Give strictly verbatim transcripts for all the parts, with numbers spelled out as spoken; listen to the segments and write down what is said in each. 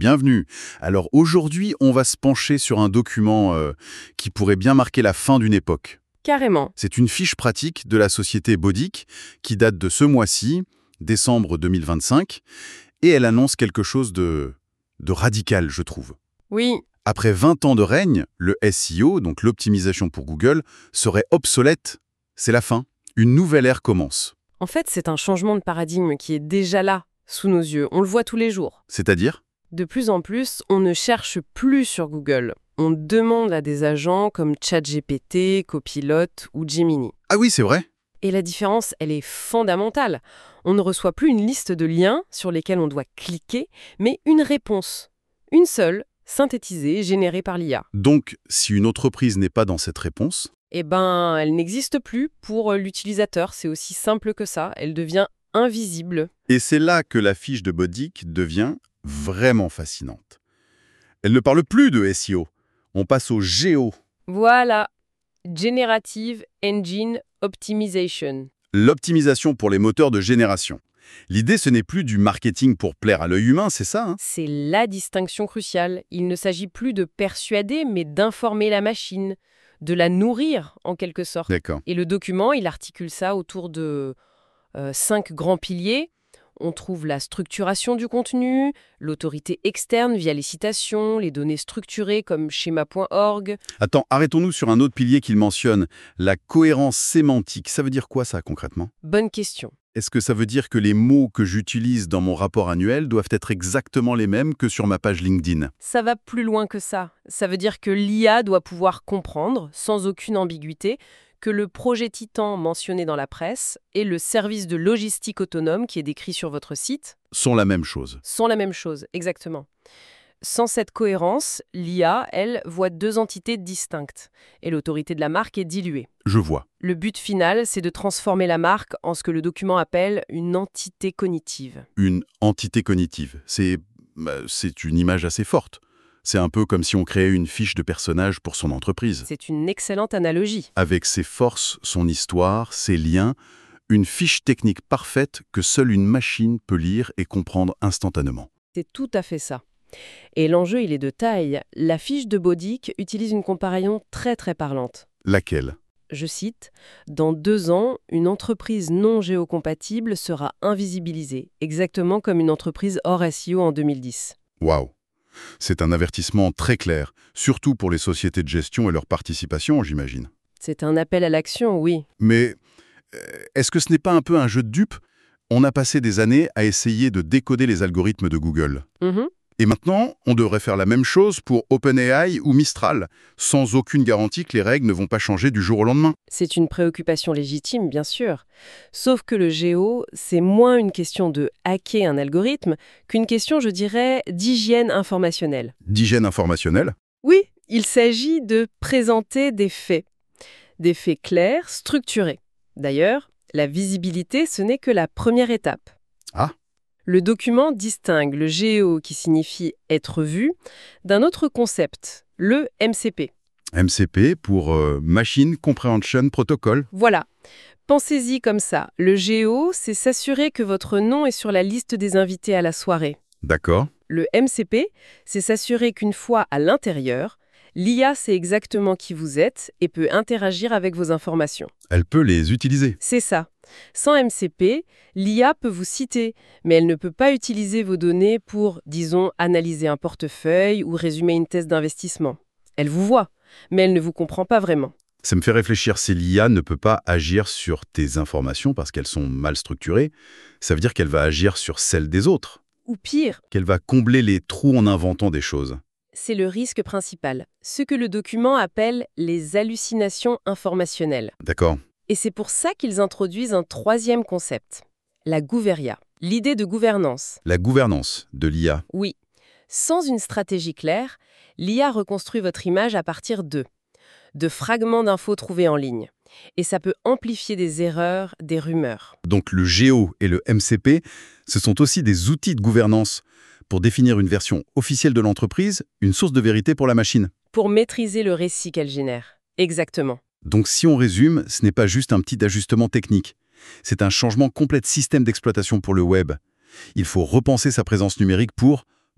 bienvenue. Alors aujourd'hui, on va se pencher sur un document euh, qui pourrait bien marquer la fin d'une époque. Carrément. C'est une fiche pratique de la société Bodic qui date de ce mois-ci, décembre deux mille vingt-cinq, et elle annonce quelque chose de, de radical, je trouve. Oui, Après vingt ans de règne, le S E O, donc l'optimisation pour Google, serait obsolète. C'est la fin. Une nouvelle ère commence. en fait, c'est un changement de paradigme qui est déjà là, sous nos yeux. On le voit tous les jours. C'est-à-dire? De plus en plus, on ne cherche plus sur Google. On demande à des agents comme ChatGPT, Copilot ou Gemini. Ah oui, c'est vrai. Et la différence, elle est fondamentale. On ne reçoit plus une liste de liens sur lesquels on doit cliquer, mais une réponse. Une seule, synthétisée, générée par l'I A. Donc, si une entreprise n'est pas dans cette réponse, Eh ben, elle n'existe plus pour l'utilisateur. C'est aussi simple que ça. Elle devient invisible. et c'est là que la fiche de Bodic devient vraiment fascinante. Elle ne parle plus de S E O. On passe au G O, Voilà. Generative Engine Optimization. l'optimisation pour les moteurs de génération. L'idée, ce n'est plus du marketing pour plaire à l'œil humain, c'est ça, hein? C'est la distinction cruciale. Il ne s'agit plus de persuader, mais d'informer la machine, de la nourrir en quelque sorte. D'accord. Et le document, il articule ça autour de euh, cinq grands piliers. On trouve la structuration du contenu, l'autorité externe via les citations, les données structurées comme schéma point org. Attends, arrêtons-nous sur un autre pilier qu'il mentionne, la cohérence sémantique. Ça veut dire quoi, ça, concrètement? Bonne question. Est-ce que ça veut dire que les mots que j'utilise dans mon rapport annuel doivent être exactement les mêmes que sur ma page LinkedIn? Ça va plus loin que ça. Ça veut dire que l'I A doit pouvoir comprendre, sans aucune ambiguïté, que le projet Titan mentionné dans la presse et le service de logistique autonome qui est décrit sur votre site Sont la même chose. sont la même chose, exactement. Sans cette cohérence, l'I A, elle, voit deux entités distinctes et l'autorité de la marque est diluée. Je vois. Le but final, c'est de transformer la marque en ce que le document appelle une entité cognitive. Une entité cognitive. C'est bah, c'est une image assez forte. C'est un peu comme si on créait une fiche de personnage pour son entreprise. C'est une excellente analogie. Avec ses forces, son histoire, ses liens, une fiche technique parfaite que seule une machine peut lire et comprendre instantanément. C'est tout à fait ça. Et l'enjeu, il est de taille. La fiche de Bodic utilise une comparaison très très parlante. Laquelle? Je cite, « Dans deux ans, une entreprise non géocompatible sera invisibilisée, exactement comme une entreprise hors S E O en deux mille dix. » Waouh! C'est un avertissement très clair, surtout pour les sociétés de gestion et leur participation, j'imagine. C'est un appel à l'action, oui. Mais euh, est-ce que ce n'est pas un peu un jeu de dupes? On a passé des années à essayer de décoder les algorithmes de Google. Mhm. Et maintenant, on devrait faire la même chose pour OpenAI ou Mistral, sans aucune garantie que les règles ne vont pas changer du jour au lendemain. C'est une préoccupation légitime, bien sûr. Sauf que le géo, c'est moins une question de hacker un algorithme qu'une question, je dirais, d'hygiène informationnelle. D'hygiène informationnelle? Oui, il s'agit de présenter des faits. Des faits clairs, structurés. D'ailleurs, la visibilité, ce n'est que la première étape. Ah. Le document distingue le géo, qui signifie être vu, d'un autre concept, le M C P. M C P pour euh, Machine Comprehension Protocol. Voilà. Pensez-y comme ça. Le géo, c'est s'assurer que votre nom est sur la liste des invités à la soirée. D'accord. Le M C P, c'est s'assurer qu'une fois à l'intérieur, l'I A sait exactement qui vous êtes et peut interagir avec vos informations. Elle peut les utiliser. C'est ça. Sans M C P, l'I A peut vous citer, mais elle ne peut pas utiliser vos données pour, disons, analyser un portefeuille ou résumer une thèse d'investissement. Elle vous voit, mais elle ne vous comprend pas vraiment. Ça me fait réfléchir, si l'I A ne peut pas agir sur tes informations parce qu'elles sont mal structurées, ça veut dire qu'elle va agir sur celles des autres, Ou pire, qu'elle va combler les trous en inventant des choses. c'est le risque principal, ce que le document appelle les hallucinations informationnelles. D'accord. Et c'est pour ça qu'ils introduisent un troisième concept, la gouvernia, l'idée de gouvernance. La gouvernance de l'I A. Oui, sans une stratégie claire, l'I A reconstruit votre image à partir de, de fragments d'infos trouvés en ligne. Et ça peut amplifier des erreurs, des rumeurs. Donc le Géo et le M C P, ce sont aussi des outils de gouvernance pour définir une version officielle de l'entreprise, une source de vérité pour la machine. Pour maîtriser le récit qu'elle génère. Exactement. Donc si on résume, ce n'est pas juste un petit ajustement technique. C'est un changement complet de système d'exploitation pour le web. Il faut repenser sa présence numérique pour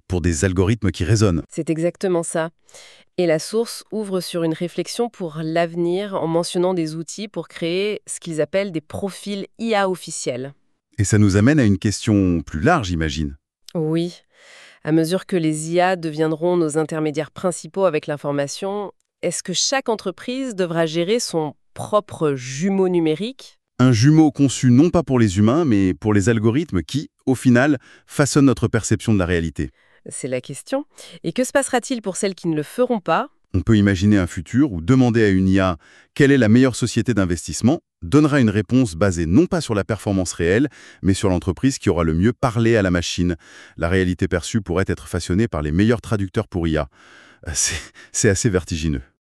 pour des algorithmes qui raisonnent. C'est exactement ça. Et la source ouvre sur une réflexion pour l'avenir en mentionnant des outils pour créer ce qu'ils appellent des profils I A officiels. Et ça nous amène à une question plus large, j'imagine. Oui. À mesure que les I A deviendront nos intermédiaires principaux avec l'information, est-ce que chaque entreprise devra gérer son propre jumeau numérique? Un jumeau conçu non pas pour les humains, mais pour les algorithmes qui, au final, façonnent notre perception de la réalité. C'est la question. Et que se passera-t-il pour celles qui ne le feront pas? On peut imaginer un futur où demander à une I A quelle est la meilleure société d'investissement donnera une réponse basée non pas sur la performance réelle, mais sur l'entreprise qui aura le mieux parlé à la machine. La réalité perçue pourrait être façonnée par les meilleurs traducteurs pour I A. C'est c'est assez vertigineux.